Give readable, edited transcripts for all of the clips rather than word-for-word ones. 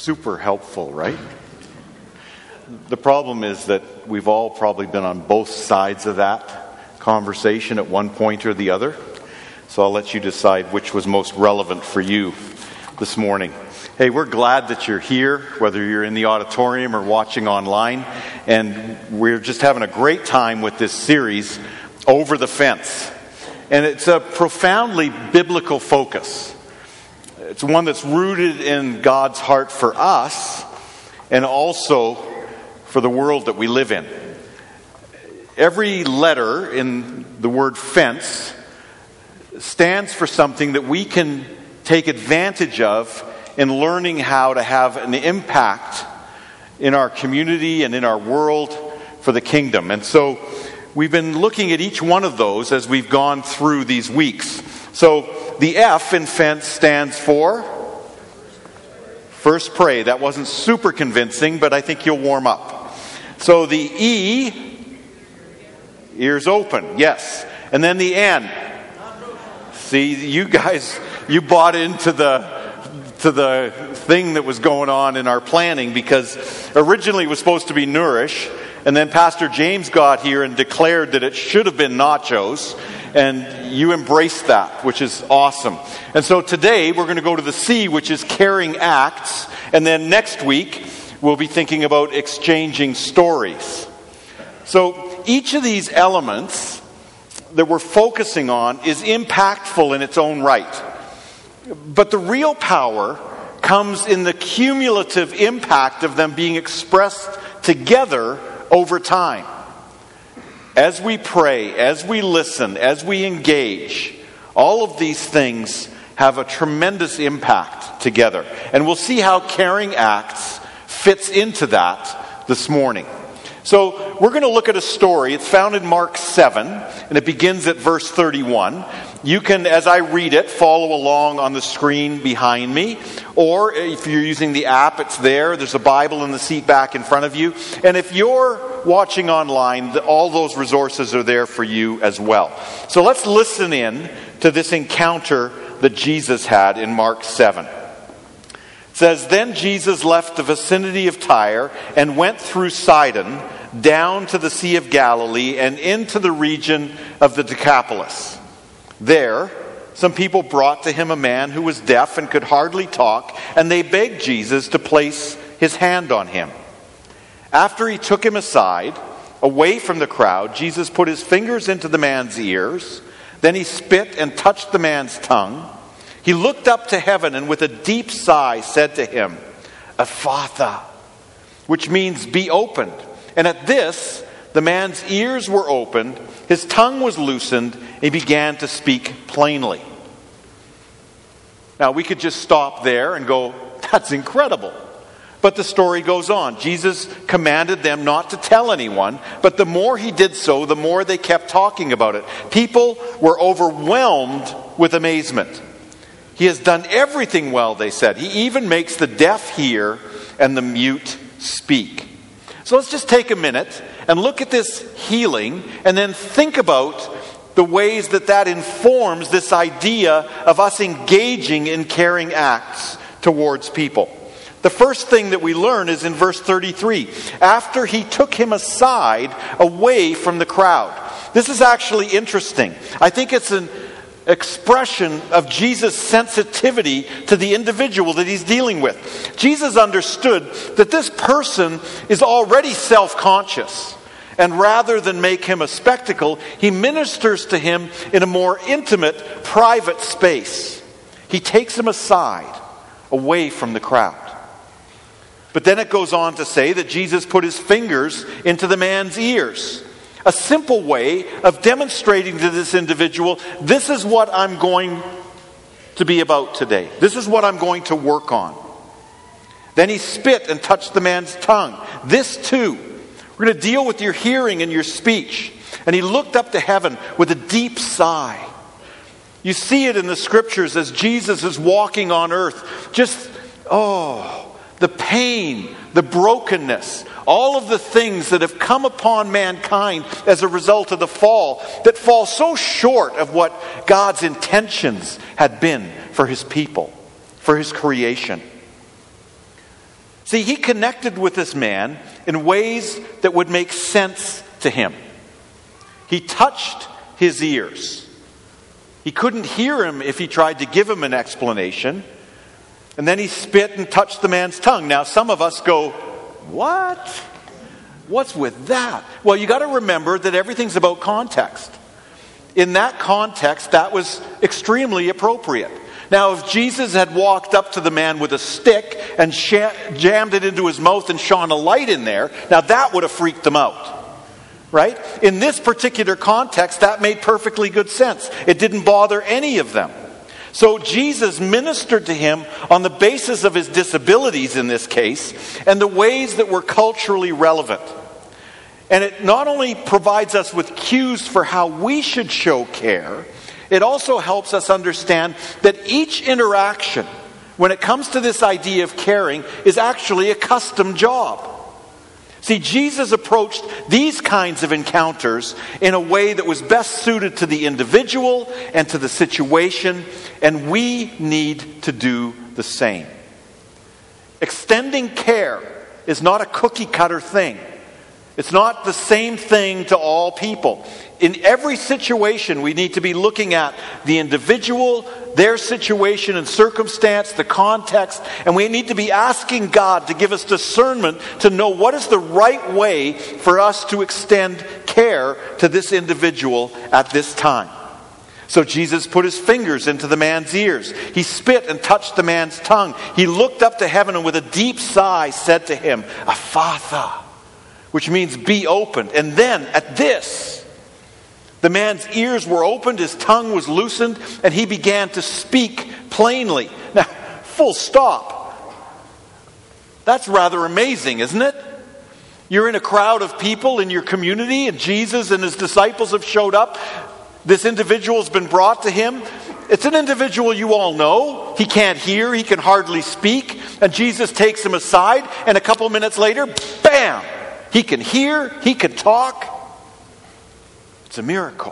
super helpful, right? The problem is that we've all probably been on both sides of that conversation at one point or the other. So I'll let you decide which was most relevant for you this morning. Hey, we're glad that you're here, whether you're in the auditorium or watching online. And we're just having a great time with this series, Over the Fence. And it's a profoundly biblical focus. It's one that's rooted in God's heart for us and also for the world that we live in. Every letter in the word fence stands for something that we can take advantage of in learning how to have an impact in our community and in our world for the kingdom. And so we've been looking at each one of those as we've gone through these weeks. So the F in fence stands for first pray. That wasn't super convincing, but I think you'll warm up. So the E, ears open, yes. And then the N. See, you guys, you bought into the thing that was going on in our planning, because originally it was supposed to be nourish, and then Pastor James got here and declared that it should have been nachos, and you embraced that, which is awesome. And so today we're going to go to the C, which is caring acts, and then next week we'll be thinking about exchanging stories. So each of these elements that we're focusing on is impactful in its own right. But the real power comes in the cumulative impact of them being expressed together over time. As we pray, as we listen, as we engage, all of these things have a tremendous impact together. And we'll see how caring acts fits into that this morning. So we're going to look at a story. It's found in Mark 7, and it begins at verse 31. You can, as I read it, follow along on the screen behind me. Or if you're using the app, it's there. There's a Bible in the seat back in front of you. And if you're watching online, all those resources are there for you as well. So let's listen in to this encounter that Jesus had in Mark 7. It says, "Then Jesus left the vicinity of Tyre and went through Sidon, down to the Sea of Galilee and into the region of the Decapolis. There, some people brought to him a man who was deaf and could hardly talk, and they begged Jesus to place his hand on him. After he took him aside, away from the crowd, Jesus put his fingers into the man's ears. Then he spit and touched the man's tongue. He looked up to heaven and with a deep sigh said to him, 'Ephphatha,' which means be opened. And at this, the man's ears were opened, his tongue was loosened, and he began to speak plainly." Now, we could just stop there and go, that's incredible. But the story goes on. Jesus commanded them not to tell anyone, but the more he did so, the more they kept talking about it. People were overwhelmed with amazement. "He has done everything well," they said. "He even makes the deaf hear and the mute speak." So let's just take a minute and look at this healing and then think about the ways that that informs this idea of us engaging in caring acts towards people. The first thing that we learn is in verse 33. After he took him aside away from the crowd. This is actually interesting. I think it's an expression of Jesus' sensitivity to the individual that he's dealing with. Jesus understood that this person is already self-conscious. And rather than make him a spectacle, he ministers to him in a more intimate, private space. He takes him aside, away from the crowd. But then it goes on to say that Jesus put his fingers into the man's ears. A simple way of demonstrating to this individual, this is what I'm going to be about today. This is what I'm going to work on. Then he spit and touched the man's tongue. This too, we're going to deal with your hearing and your speech. And he looked up to heaven with a deep sigh. You see it in the scriptures as Jesus is walking on earth. Just, the pain, the brokenness, all of the things that have come upon mankind as a result of the fall that fall so short of what God's intentions had been for his people, for his creation. See, he connected with this man in ways that would make sense to him. He touched his ears. He couldn't hear him if he tried to give him an explanation. And then he spit and touched the man's tongue. Now, some of us go, what? What's with that? Well, you got to remember that everything's about context. In that context, that was extremely appropriate. Now, if Jesus had walked up to the man with a stick and jammed it into his mouth and shone a light in there, now that would have freaked them out. Right? In this particular context, that made perfectly good sense. It didn't bother any of them. So Jesus ministered to him on the basis of his disabilities in this case, and the ways that were culturally relevant. And it not only provides us with cues for how we should show care, it also helps us understand that each interaction, when it comes to this idea of caring, is actually a custom job. See, Jesus approached these kinds of encounters in a way that was best suited to the individual and to the situation, and we need to do the same. Extending care is not a cookie-cutter thing. It's not the same thing to all people. In every situation, we need to be looking at the individual, their situation and circumstance, the context, and we need to be asking God to give us discernment to know what is the right way for us to extend care to this individual at this time. So Jesus put his fingers into the man's ears. He spit and touched the man's tongue. He looked up to heaven and with a deep sigh said to him, "Ephphatha," which means be opened. And then at this, the man's ears were opened, his tongue was loosened, and he began to speak plainly. Now, full stop. That's rather amazing, isn't it? You're in a crowd of people in your community, and Jesus and his disciples have showed up. This individual's been brought to him. It's an individual you all know. He can't hear, he can hardly speak. And Jesus takes him aside, and a couple minutes later, bam! He can hear, he can talk. It's a miracle.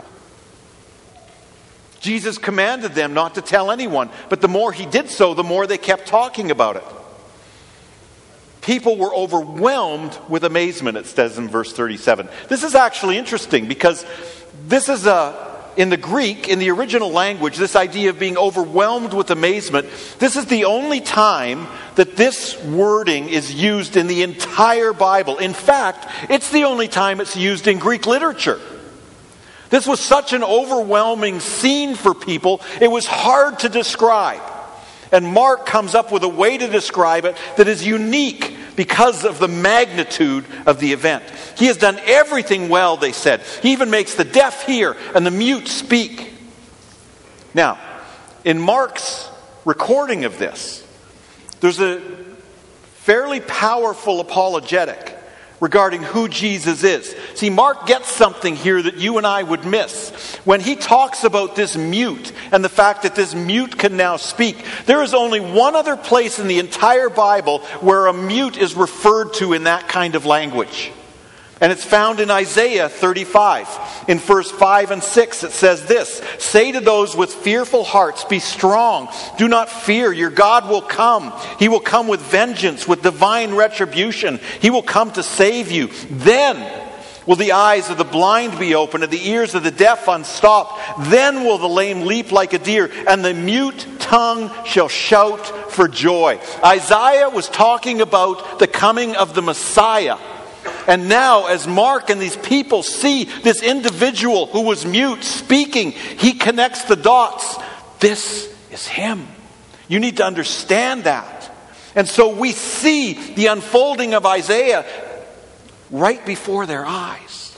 Jesus commanded them not to tell anyone, but the more he did so, the more they kept talking about it. People were overwhelmed with amazement, it says in verse 37. This is actually interesting because this is in the Greek, in the original language, this idea of being overwhelmed with amazement, this is the only time that this wording is used in the entire Bible. In fact, it's the only time it's used in Greek literature. This was such an overwhelming scene for people, it was hard to describe. And Mark comes up with a way to describe it that is unique because of the magnitude of the event. He has done everything well, they said. He even makes the deaf hear and the mute speak. Now, in Mark's recording of this, there's a fairly powerful apologetic regarding who Jesus is. See, Mark gets something here that you and I would miss. When he talks about this mute and the fact that this mute can now speak, there is only one other place in the entire Bible where a mute is referred to in that kind of language. And it's found in Isaiah 35. In verse 5 and 6 it says this, "Say to those with fearful hearts, be strong. Do not fear, your God will come. He will come with vengeance, with divine retribution. He will come to save you. Then will the eyes of the blind be opened and the ears of the deaf unstopped. Then will the lame leap like a deer and the mute tongue shall shout for joy." Isaiah was talking about the coming of the Messiah. And now, as Mark and these people see this individual who was mute speaking, he connects the dots. This is him. You need to understand that. And so we see the unfolding of Isaiah right before their eyes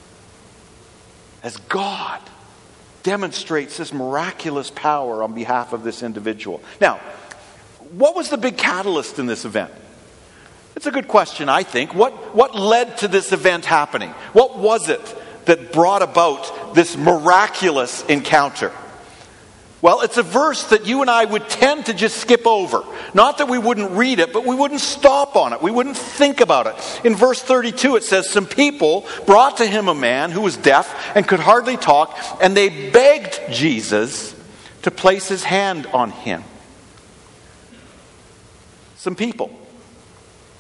as God demonstrates this miraculous power on behalf of this individual. Now, what was the big catalyst in this event? It's a good question, I think. What led to this event happening? What was it that brought about this miraculous encounter? Well, it's a verse that you and I would tend to just skip over. Not that we wouldn't read it, but we wouldn't stop on it. We wouldn't think about it. In verse 32 it says, "Some people brought to him a man who was deaf and could hardly talk, and they begged Jesus to place his hand on him." Some people.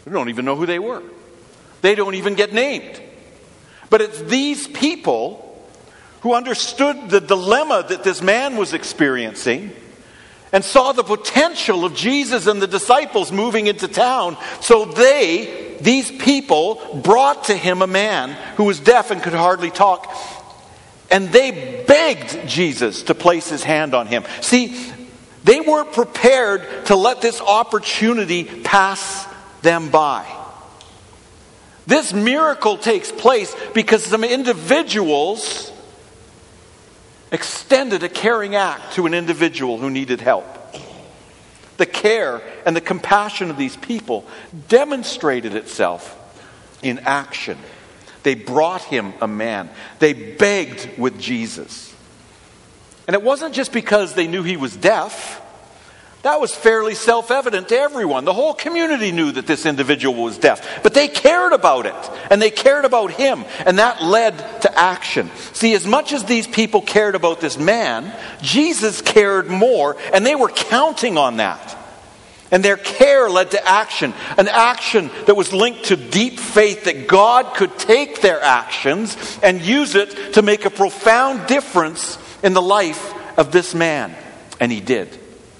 We don't even know who they were. They don't even get named. But it's these people who understood the dilemma that this man was experiencing and saw the potential of Jesus and the disciples moving into town. So these people, brought to him a man who was deaf and could hardly talk. And they begged Jesus to place his hand on him. See, they weren't prepared to let this opportunity pass them by. This miracle takes place because some individuals extended a caring act to an individual who needed help. The care and the compassion of these people demonstrated itself in action. They brought him a man. They begged with Jesus. And it wasn't just because they knew he was deaf. That was fairly self-evident to everyone. The whole community knew that this individual was deaf. But they cared about it. And they cared about him. And that led to action. See, as much as these people cared about this man, Jesus cared more. And they were counting on that. And their care led to action. An action that was linked to deep faith that God could take their actions and use it to make a profound difference in the life of this man. And he did.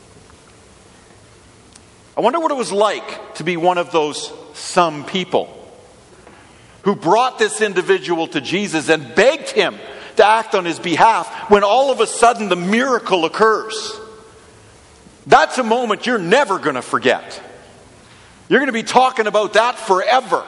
I wonder what it was like to be one of those some people who brought this individual to Jesus and begged him to act on his behalf when all of a sudden the miracle occurs. That's a moment you're never going to forget. You're going to be talking about that forever.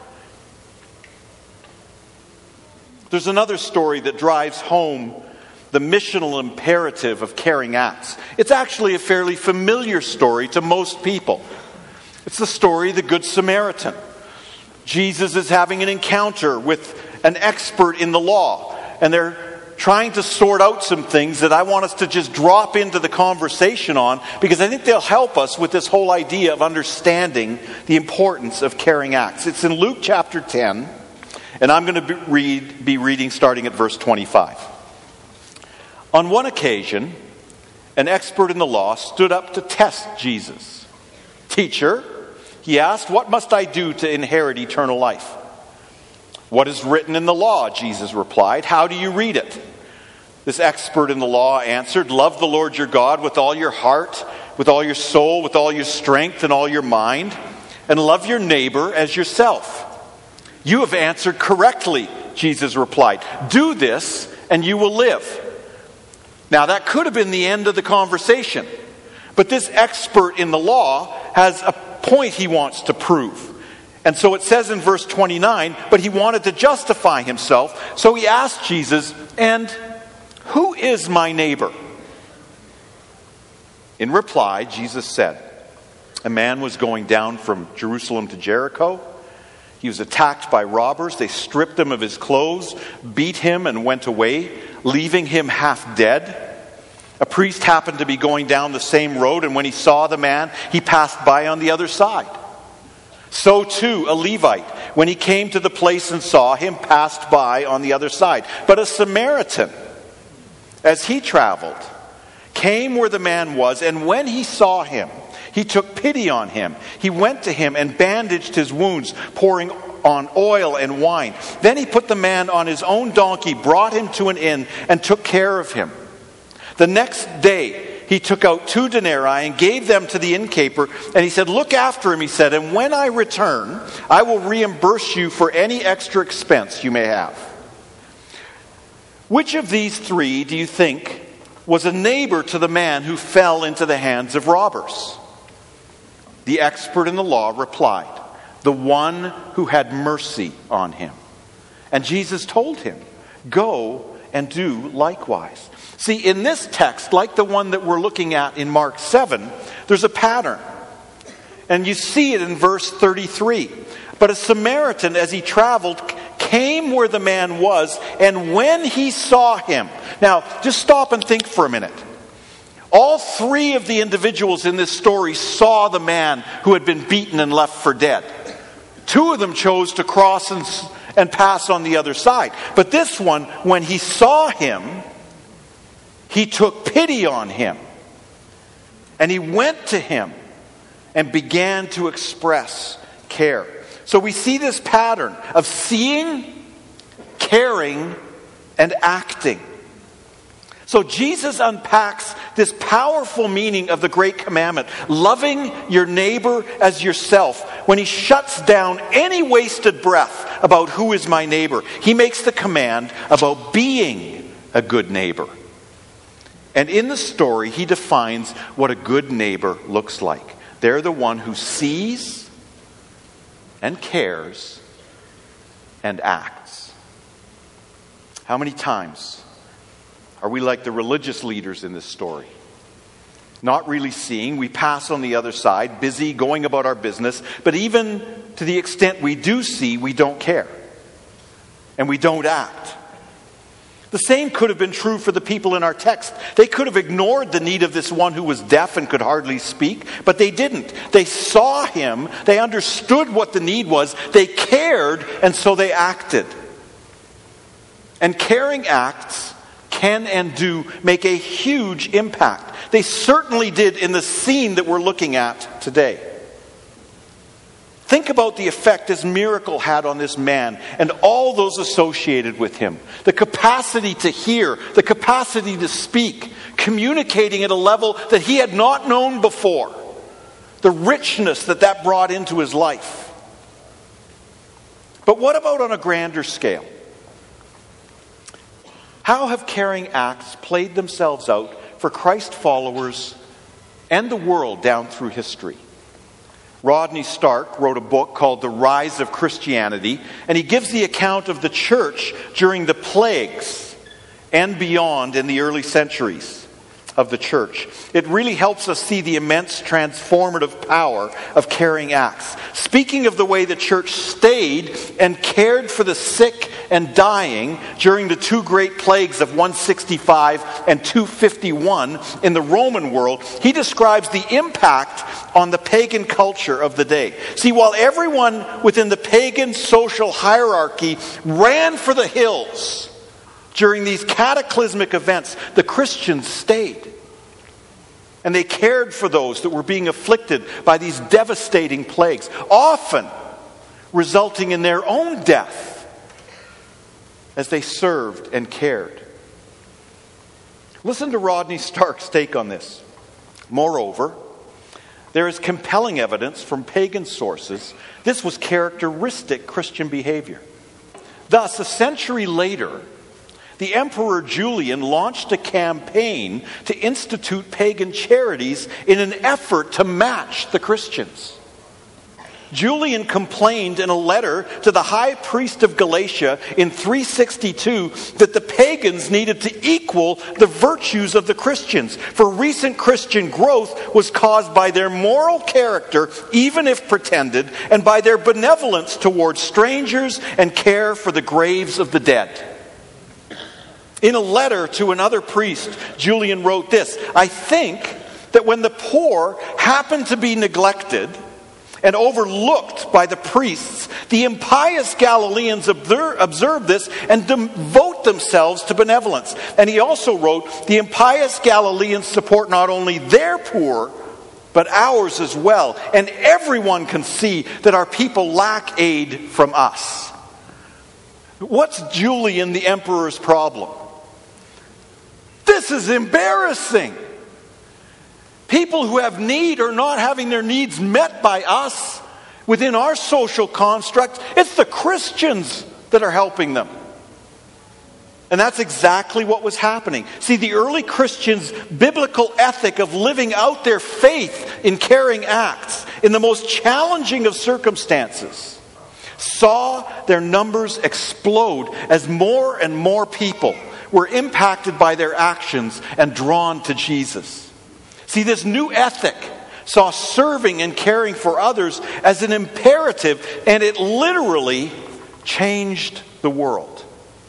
There's another story that drives home the missional imperative of caring acts. It's actually a fairly familiar story to most people. It's the story of the Good Samaritan. Jesus is having an encounter with an expert in the law, and they're trying to sort out some things that I want us to just drop into the conversation on, because I think they'll help us with this whole idea of understanding the importance of caring acts. It's in Luke chapter 10, and I'm going to be reading starting at verse 25. On one occasion, an expert in the law stood up to test Jesus. "Teacher," he asked, "what must I do to inherit eternal life?" "What is written in the law?" Jesus replied. "How do you read it?" This expert in the law answered, "Love the Lord your God with all your heart, with all your soul, with all your strength, and all your mind, and love your neighbor as yourself." "You have answered correctly," Jesus replied. "Do this, and you will live." Now, that could have been the end of the conversation. But this expert in the law has a point he wants to prove. And so it says in verse 29, but he wanted to justify himself. So he asked Jesus, "And who is my neighbor?" In reply, Jesus said, "A man was going down from Jerusalem to Jericho. He was attacked by robbers. They stripped him of his clothes, beat him, and went away, leaving him half dead. A priest happened to be going down the same road, and when he saw the man, he passed by on the other side. So too, a Levite, when he came to the place and saw him, passed by on the other side. But a Samaritan, as he traveled, came where the man was, and when he saw him, he took pity on him. He went to him and bandaged his wounds, pouring on oil and wine. Then he put the man on his own donkey, brought him to an inn, and took care of him. The next day, he took out 2 denarii and gave them to the innkeeper. And he said, 'Look after him,' he said, 'and when I return, I will reimburse you for any extra expense you may have.' Which of these 3 do you think was a neighbor to the man who fell into the hands of robbers?" The expert in the law replied, "The one who had mercy on him." And Jesus told him, "Go and do likewise." See, in this text, like the one that we're looking at in Mark 7, there's a pattern. And you see it in verse 33. But a Samaritan, as he traveled, came where the man was, and when he saw him. Now, just stop and think for a minute. All 3 of the individuals in this story saw the man who had been beaten and left for dead. 2 of them chose to cross and pass on the other side. But this one, when he saw him, he took pity on him. And he went to him and began to express care. So we see this pattern of seeing, caring, and acting. So Jesus unpacks this powerful meaning of the great commandment, loving your neighbor as yourself, when he shuts down any wasted breath about who is my neighbor. He makes the command about being a good neighbor. And in the story, he defines what a good neighbor looks like. They're the one who sees and cares and acts. How many times are we like the religious leaders in this story? Not really seeing, we pass on the other side, busy, going about our business, but even to the extent we do see, we don't care. And we don't act. The same could have been true for the people in our text. They could have ignored the need of this one who was deaf and could hardly speak, but they didn't. They saw him, they understood what the need was, they cared, and so they acted. And caring acts can and do make a huge impact. They certainly did in the scene that we're looking at today. Think about the effect this miracle had on this man and all those associated with him. The capacity to hear, the capacity to speak, communicating at a level that he had not known before. The richness that brought into his life. But what about on a grander scale? How have caring acts played themselves out for Christ followers and the world down through history? Rodney Stark wrote a book called The Rise of Christianity, and he gives the account of the church during the plagues and beyond in the early centuries of the church. It really helps us see the immense transformative power of caring acts. Speaking of the way the church stayed and cared for the sick and dying during the two great plagues of 165 and 251 in the Roman world, he describes the impact on the pagan culture of the day. See, while everyone within the pagan social hierarchy ran for the hills during these cataclysmic events, the Christians stayed. And they cared for those that were being afflicted by these devastating plagues, often resulting in their own death as they served and cared. Listen to Rodney Stark's take on this. Moreover, there is compelling evidence from pagan sources this was characteristic Christian behavior. Thus, a century later, the Emperor Julian launched a campaign to institute pagan charities in an effort to match the Christians. Julian complained in a letter to the high priest of Galatia in 362 that the pagans needed to equal the virtues of the Christians, for recent Christian growth was caused by their moral character, even if pretended, and by their benevolence towards strangers and care for the graves of the dead. In a letter to another priest, Julian wrote this: I think that when the poor happen to be neglected and overlooked by the priests, the impious Galileans observe this and devote themselves to benevolence. And he also wrote, the impious Galileans support not only their poor, but ours as well. And everyone can see that our people lack aid from us. What's Julian the emperor's problem? This is embarrassing. People who have need are not having their needs met by us within our social construct. It's the Christians that are helping them. And that's exactly what was happening. See, the early Christians' biblical ethic of living out their faith in caring acts in the most challenging of circumstances saw their numbers explode as more and more people were impacted by their actions and drawn to Jesus. See, this new ethic saw serving and caring for others as an imperative, and it literally changed the world.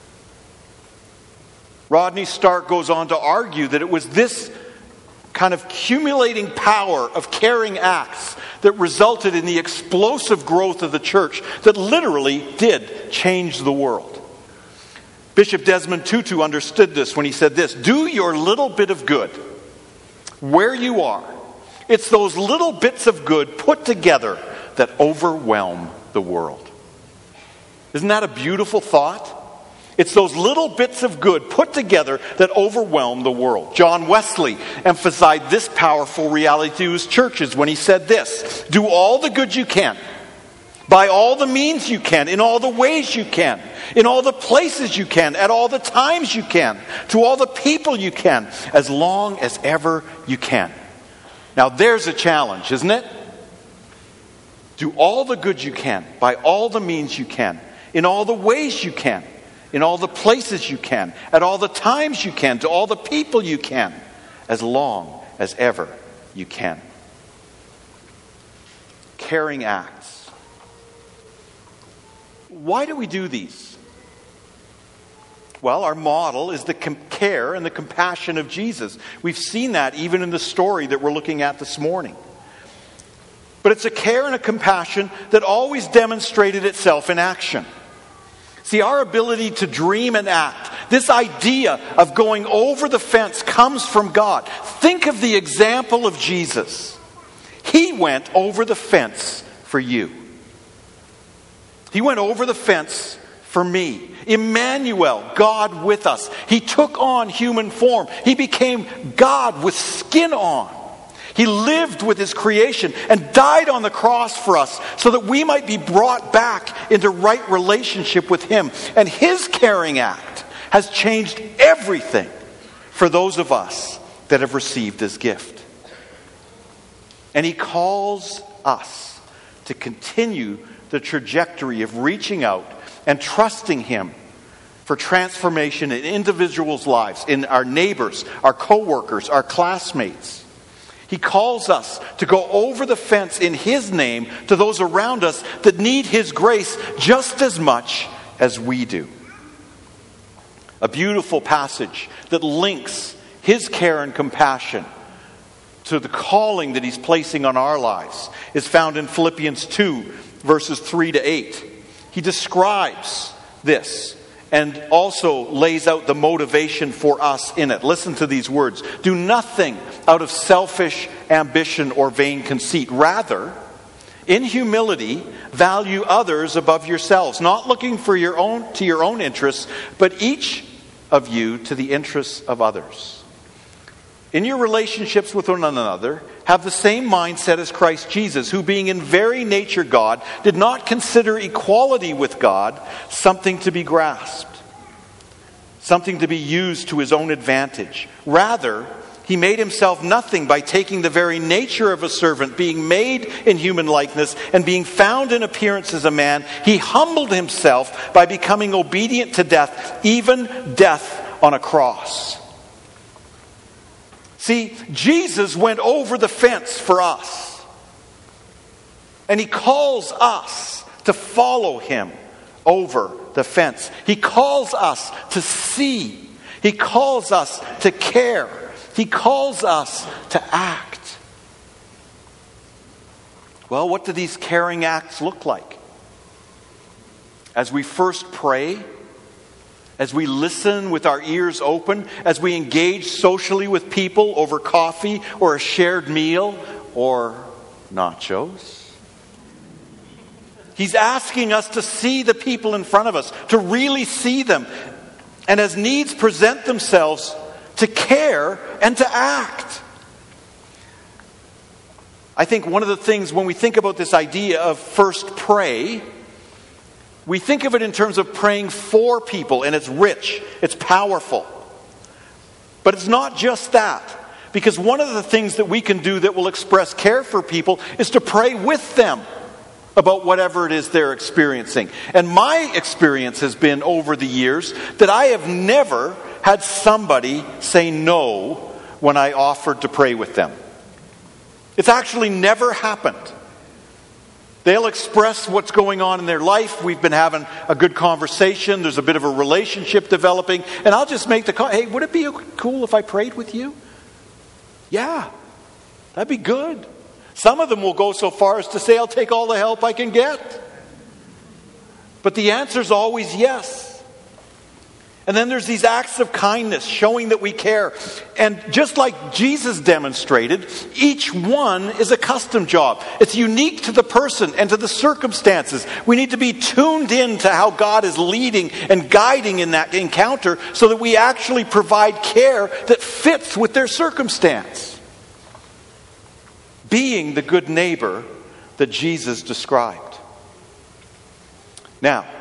Rodney Stark goes on to argue that it was this kind of accumulating power of caring acts that resulted in the explosive growth of the church that literally did change the world. Bishop Desmond Tutu understood this when he said this: do your little bit of good where you are. It's those little bits of good put together that overwhelm the world. Isn't that a beautiful thought? It's those little bits of good put together that overwhelm the world. John Wesley emphasized this powerful reality to his churches when he said this: do all the good you can, by all the means you can, in all the ways you can, in all the places you can, at all the times you can, to all the people you can, as long as ever you can. Now there's a challenge, isn't it? Do all the good you can, by all the means you can, in all the ways you can, in all the places you can, at all the times you can, to all the people you can, as long as ever you can. Caring acts. Why do we do these? Well, our model is the care and the compassion of Jesus. We've seen that even in the story that we're looking at this morning. But it's a care and a compassion that always demonstrated itself in action. See, our ability to dream and act, this idea of going over the fence, comes from God. Think of the example of Jesus. He went over the fence for you. He went over the fence for me. Emmanuel, God with us. He took on human form. He became God with skin on. He lived with his creation and died on the cross for us so that we might be brought back into right relationship with him. And his caring act has changed everything for those of us that have received his gift. And he calls us to continue the trajectory of reaching out and trusting him for transformation in individuals' lives, in our neighbors, our co-workers, our classmates. He calls us to go over the fence in his name to those around us that need his grace just as much as we do. A beautiful passage that links his care and compassion to the calling that he's placing on our lives is found in Philippians 2, verses 3 to 8. He describes this and also lays out the motivation for us in it. Listen to these words. Do nothing out of selfish ambition or vain conceit. Rather, in humility, value others above yourselves, not looking for your own interests, but each of you to the interests of others. In your relationships with one another, have the same mindset as Christ Jesus, who being in very nature God, did not consider equality with God something to be grasped, something to be used to his own advantage. Rather, he made himself nothing by taking the very nature of a servant, being made in human likeness, and being found in appearance as a man. He humbled himself by becoming obedient to death, even death on a cross. See, Jesus went over the fence for us. And he calls us to follow him over the fence. He calls us to see. He calls us to care. He calls us to act. Well, what do these caring acts look like? As we first pray, as we listen with our ears open, as we engage socially with people over coffee or a shared meal or nachos. He's asking us to see the people in front of us, to really see them, and as needs present themselves, to care and to act. I think one of the things when we think about this idea of first pray, we think of it in terms of praying for people, and it's rich, it's powerful. But it's not just that. Because one of the things that we can do that will express care for people is to pray with them about whatever it is they're experiencing. And my experience has been over the years that I have never had somebody say no when I offered to pray with them. It's actually never happened. They'll express what's going on in their life. We've been having a good conversation. There's a bit of a relationship developing. And I'll just make the call. Hey, would it be cool if I prayed with you? Yeah, that'd be good. Some of them will go so far as to say, I'll take all the help I can get. But the answer is always yes. And then there's these acts of kindness, showing that we care. And just like Jesus demonstrated, each one is a custom job. It's unique to the person and to the circumstances. We need to be tuned in to how God is leading and guiding in that encounter so that we actually provide care that fits with their circumstance. Being the good neighbor that Jesus described. Now,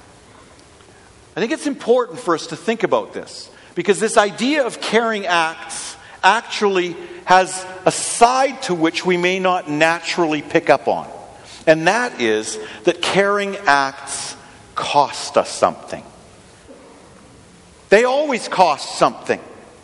I think it's important for us to think about this, because this idea of caring acts actually has a side to which we may not naturally pick up on. And that is that caring acts cost us something. They always cost something.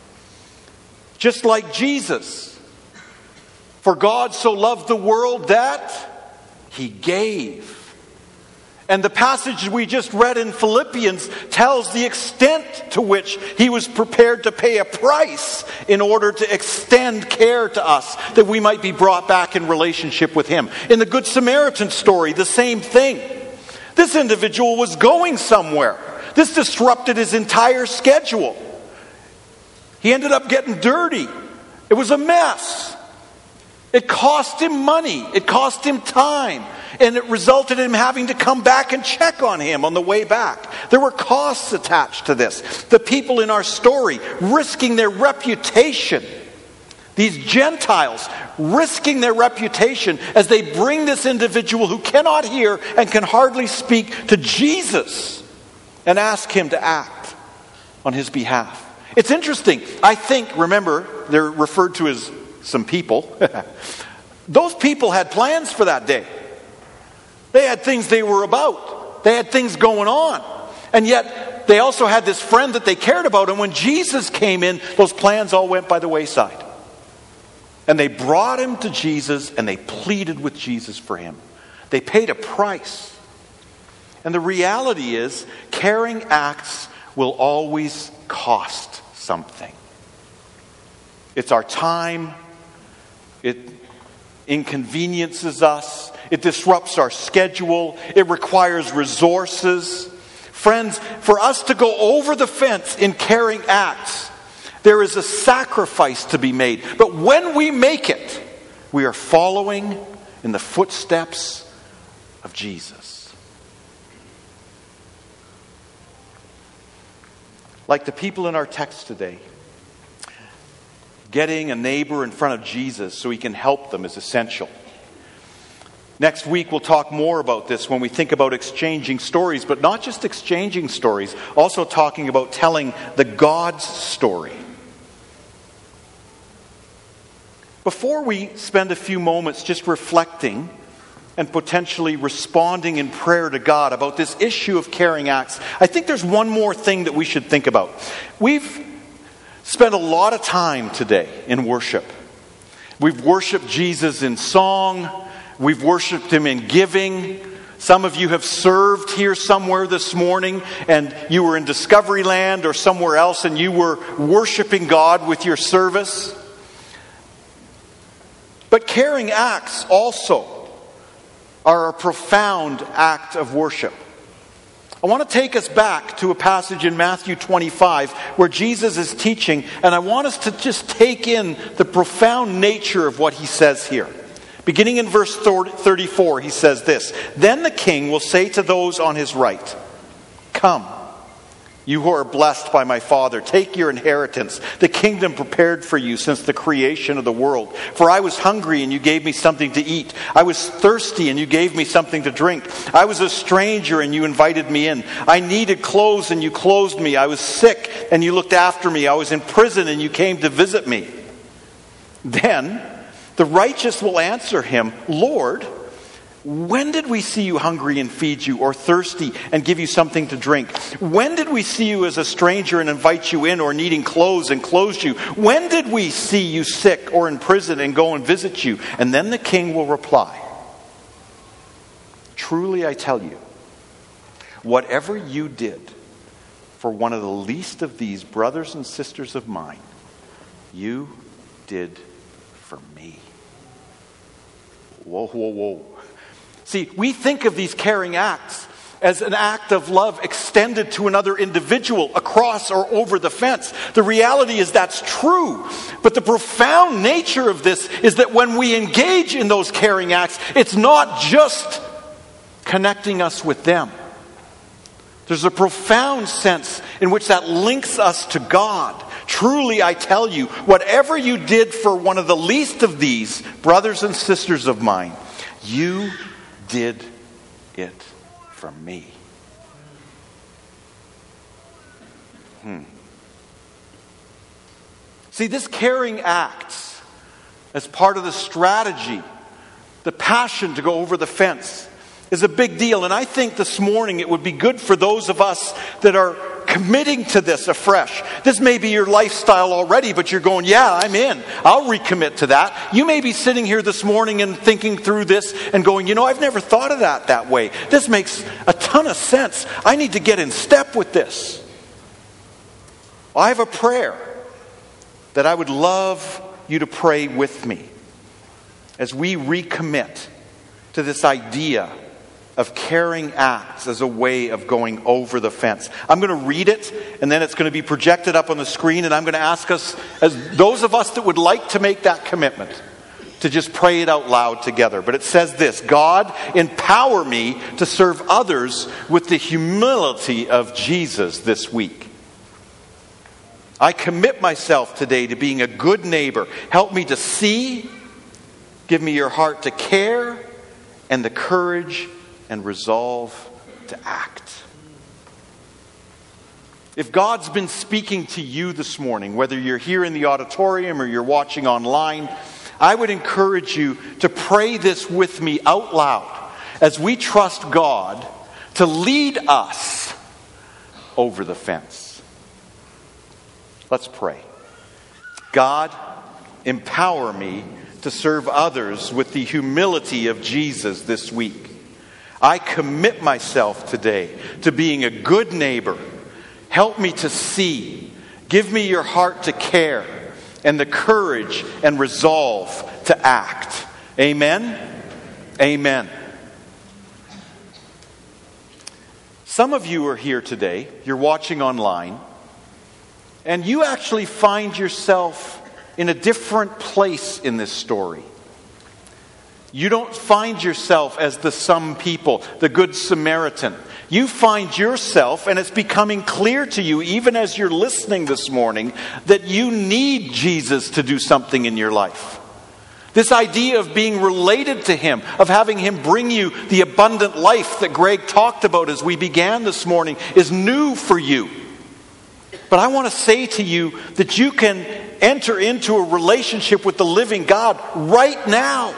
Just like Jesus. For God so loved the world that He gave. And the passage we just read in Philippians tells the extent to which He was prepared to pay a price in order to extend care to us, that we might be brought back in relationship with Him. In the Good Samaritan story, the same thing. This individual was going somewhere. This disrupted his entire schedule. He ended up getting dirty. It was a mess. It cost him money. It cost him time. And it resulted in him having to come back and check on him on the way back. There were costs attached to this. The people in our story risking their reputation. These Gentiles risking their reputation as they bring this individual who cannot hear and can hardly speak to Jesus and ask Him to act on his behalf. It's interesting. I think, remember, they're referred to as some people. Those people had plans for that day. They had things they were about. They had things going on. And yet, they also had this friend that they cared about. And when Jesus came in, those plans all went by the wayside. And they brought him to Jesus and they pleaded with Jesus for him. They paid a price. And the reality is, caring acts will always cost something. It's our time. It inconveniences us. It disrupts our schedule. It requires resources. Friends, for us to go over the fence in caring acts, there is a sacrifice to be made. But when we make it, we are following in the footsteps of Jesus. Like the people in our text today, getting a neighbor in front of Jesus so he can help them is essential. Next week we'll talk more about this when we think about exchanging stories, but not just exchanging stories, also talking about telling the God's story. Before we spend a few moments just reflecting and potentially responding in prayer to God about this issue of caring acts, I think there's one more thing that we should think about. We've spent a lot of time today in worship. We've worshiped Jesus in song. We've worshiped Him in giving. Some of you have served here somewhere this morning, and you were in Discovery Land or somewhere else, and you were worshiping God with your service. But caring acts also are a profound act of worship. I want to take us back to a passage in Matthew 25 where Jesus is teaching, and I want us to just take in the profound nature of what He says here. Beginning in verse 34, He says this, "Then the king will say to those on his right, 'Come, you who are blessed by my Father, take your inheritance, the kingdom prepared for you since the creation of the world. For I was hungry and you gave me something to eat. I was thirsty and you gave me something to drink. I was a stranger and you invited me in. I needed clothes and you clothed me. I was sick and you looked after me. I was in prison and you came to visit me.' Then the righteous will answer him, 'Lord, when did we see you hungry and feed you, or thirsty and give you something to drink? When did we see you as a stranger and invite you in, or needing clothes and clothe you? When did we see you sick or in prison and go and visit you?' And then the king will reply, 'Truly I tell you, whatever you did for one of the least of these brothers and sisters of mine, you did for me.'" Whoa, whoa, whoa. See, we think of these caring acts as an act of love extended to another individual across or over the fence. The reality is that's true. But the profound nature of this is that when we engage in those caring acts, it's not just connecting us with them. There's a profound sense in which that links us to God. Truly, I tell you, whatever you did for one of the least of these brothers and sisters of mine, you did it for me. See, this caring act, as part of the strategy, the passion to go over the fence, is a big deal. And I think this morning it would be good for those of us that are committing to this afresh. This may be your lifestyle already, but you're going, yeah, I'm in. I'll recommit to that. You may be sitting here this morning and thinking through this and going, I've never thought of that way. This makes a ton of sense. I need to get in step with this. I have a prayer that I would love you to pray with me as we recommit to this idea of caring acts as a way of going over the fence. I'm going to read it, and then it's going to be projected up on the screen, and I'm going to ask us, as those of us that would like to make that commitment, to just pray it out loud together. But it says this: God, empower me to serve others with the humility of Jesus this week. I commit myself today to being a good neighbor. Help me to see, give me your heart to care, and the courage and resolve to act. If God's been speaking to you this morning, whether you're here in the auditorium or you're watching online, I would encourage you to pray this with me out loud as we trust God to lead us over the fence. Let's pray. God, empower me to serve others with the humility of Jesus this week. I commit myself today to being a good neighbor. Help me to see. Give me your heart to care and the courage and resolve to act. Amen? Amen. Some of you are here today, you're watching online, and you actually find yourself in a different place in this story. You don't find yourself as the some people, the Good Samaritan. You find yourself, and it's becoming clear to you, even as you're listening this morning, that you need Jesus to do something in your life. This idea of being related to Him, of having Him bring you the abundant life that Greg talked about as we began this morning, is new for you. But I want to say to you that you can enter into a relationship with the living God right now.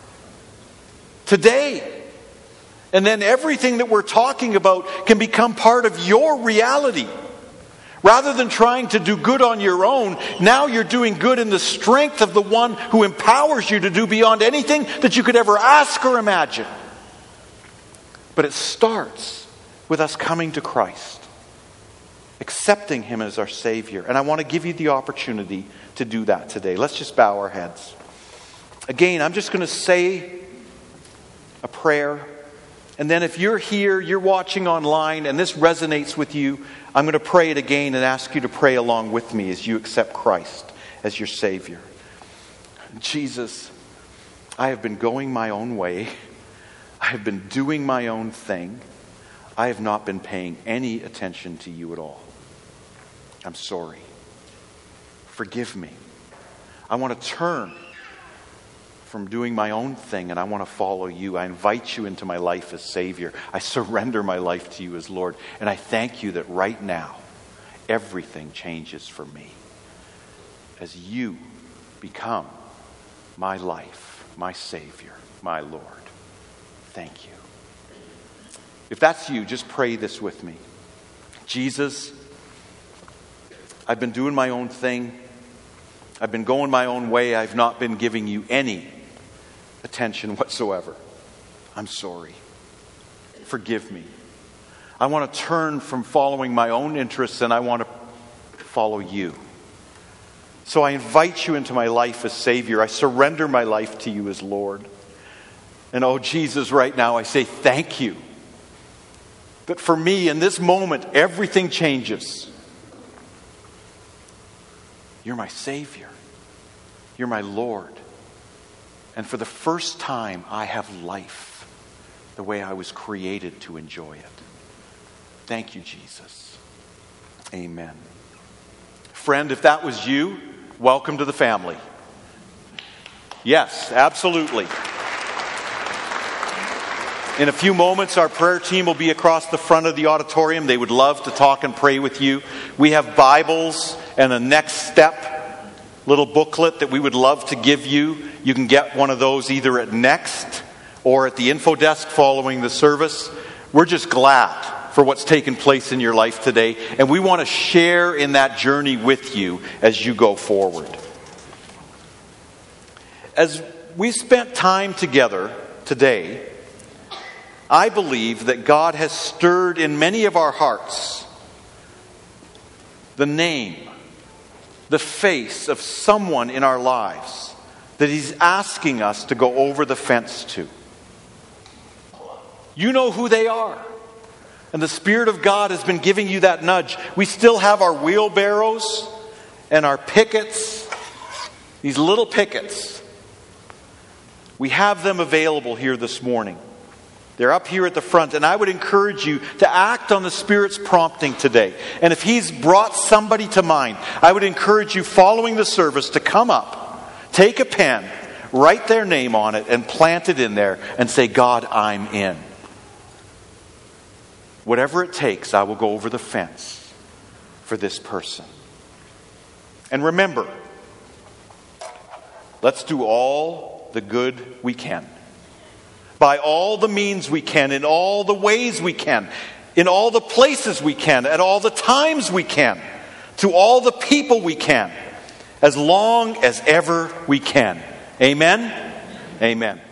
Today. And then everything that we're talking about can become part of your reality. Rather than trying to do good on your own, now you're doing good in the strength of the one who empowers you to do beyond anything that you could ever ask or imagine. But it starts with us coming to Christ, accepting Him as our Savior. And I want to give you the opportunity to do that today. Let's just bow our heads. Again, I'm just going to say a prayer. And then if you're here, you're watching online, and this resonates with you, I'm going to pray it again and ask you to pray along with me as you accept Christ as your Savior. Jesus, I have been going my own way. I have been doing my own thing. I have not been paying any attention to you at all. I'm sorry. Forgive me. I want to turn from doing my own thing, and I want to follow you. I invite you into my life as Savior. I surrender my life to you as Lord. And I thank you that right now, everything changes for me as you become my life, my Savior, my Lord. Thank you. If that's you, just pray this with me. Jesus, I've been doing my own thing. I've been going my own way. I've not been giving you any attention whatsoever. I'm sorry. Forgive me. I want to turn from following my own interests, and I want to follow you. So I invite you into my life as Savior. I surrender my life to you as Lord. And oh, Jesus, right now I say thank you. That for me, in this moment, everything changes. You're my Savior. You're my Lord. And for the first time, I have life the way I was created to enjoy it. Thank you, Jesus. Amen. Friend, if that was you, welcome to the family. Yes, absolutely. In a few moments, our prayer team will be across the front of the auditorium. They would love to talk and pray with you. We have Bibles and a next step little booklet that we would love to give you. You can get one of those either at Next or at the info desk following the service. We're just glad for what's taken place in your life today, and we want to share in that journey with you as you go forward. As we spent time together today, I believe that God has stirred in many of our hearts the name, the face of someone in our lives that He's asking us to go over the fence to. You know who they are. And the Spirit of God has been giving you that nudge. We still have our wheelbarrows and our pickets, these little pickets. We have them available here this morning. They're up here at the front, and I would encourage you to act on the Spirit's prompting today. And if He's brought somebody to mind, I would encourage you following the service to come up, take a pen, write their name on it, and plant it in there and say, God, I'm in. Whatever it takes, I will go over the fence for this person. And remember, let's do all the good we can. By all the means we can, in all the ways we can, in all the places we can, at all the times we can, to all the people we can, as long as ever we can. Amen? Amen.